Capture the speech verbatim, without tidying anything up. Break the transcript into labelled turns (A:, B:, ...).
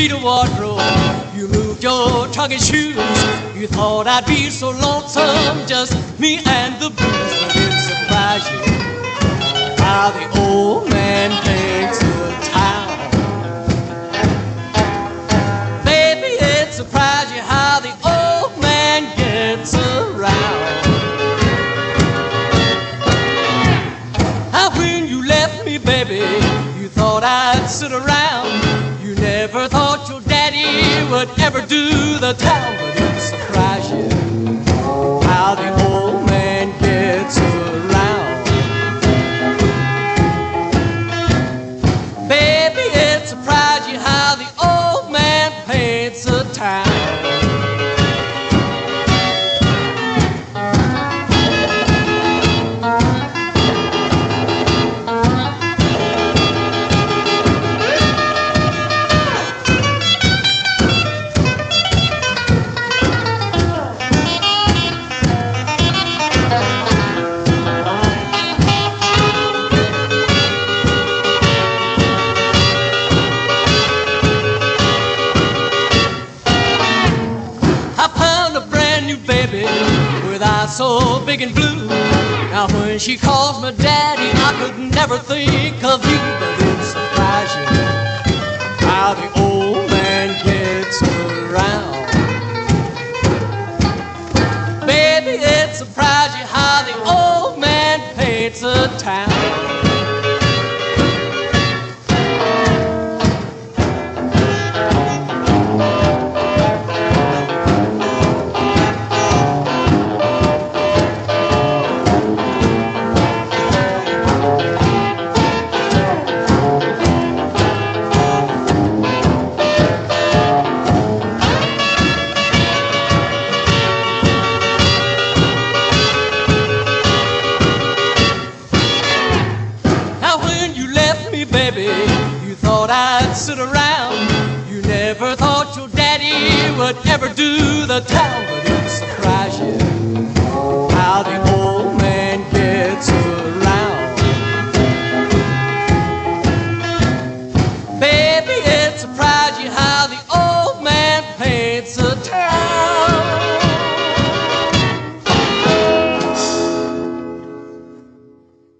A: complete a wardrobe. You moved your trunk and shoes. You thought I'd be so lonesome, just me and the blues. But it surprised you how the old man takes the town. Baby, it surprised you how the old man gets around. How when you left me, baby, you thought I'd sit around. You never thought your daddy would ever do the town. But it surprised you how the old man gets around. Baby, it surprised you how the old man paints a town. Baby, with eyes so big and blue. Now when she calls me daddy, I could never think of you. But it surprised you how the old man gets around. Baby, it surprised you how the old man paints a town. Baby, you thought I'd sit around. You never thought your daddy would ever do the town. But